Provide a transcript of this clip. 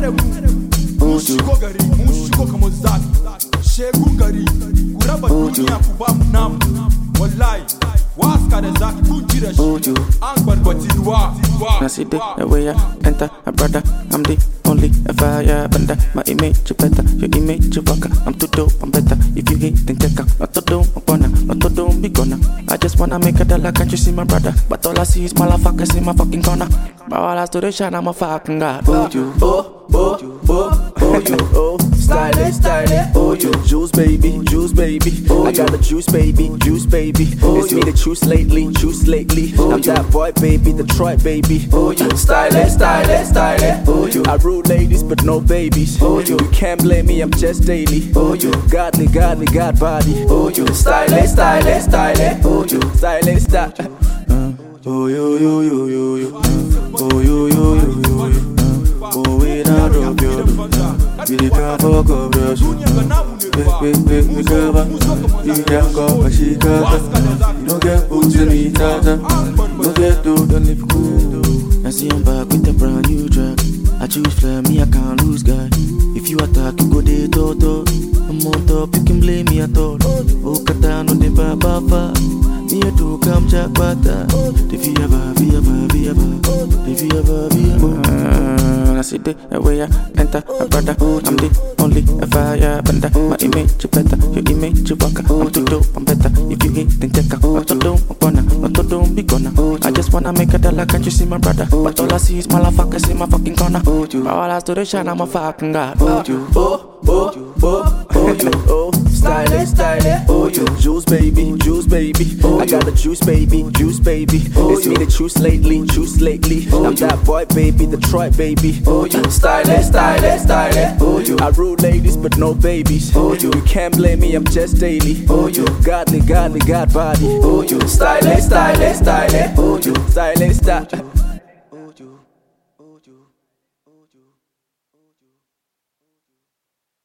Mushiko gari, mushiko kama zaki. Shegu gari, kuraba dunia kubamu namu. Wallahi, waska da zaki kunjira shi. Angbar batiwa. I see the way I enter, my brother, I'm the only fire bender. My image is better, your image is waka. I'm too dope, I'm better. If you hate, then take a not to do, I'm gonna, not to do, be gonna. I just wanna make a dollar, can't you see my brother? But all I see is motherfuckers in my fucking corner. My all I to the shine, I'm a fucking god. Oh you, oh you, oh style, oh you, juice baby, I got the juice baby, it's me the juice lately, I'm that boy baby, the Troy baby, oh you, style, oh you, I rule ladies but no babies, oh you can't blame me, I'm just daily, oh you, got body, oh you, style, oh you, style, oh you, oh you. Oh, without a girl, we can't fuck up, brush. We cover, you can't go, but she cover. You don't get boots in me, tata. Don't get to, don't live cool. I see I'm back with a brand new track. I choose flare, me, I can't lose, guy. If you attack, you go de toto. I'm on top, you can blame me at all. Oh, Katano, de Papa. Me a do come jack butter. If you ever. I see the way I enter, my brother, I'm the only fire bender. My image is better, your image is waka. I'm too dope, I'm better. If you hate, then take a not to do, I'm gonna, not to do, be gonna. I just wanna make a dollar, can't you see my brother? But all I see is motherfuckers in my fucking corner. My all I to the shine, I'm a fucking god. Oh you, oh you, oh style, oh you, juice baby, I got the juice baby, it's me the juice lately, I'm that boy baby, the Troy baby, oh you, style, oh you, I rule ladies but no babies, oh you can't blame me, I'm just daily, oh you, got body, oh you, style, oh you, style.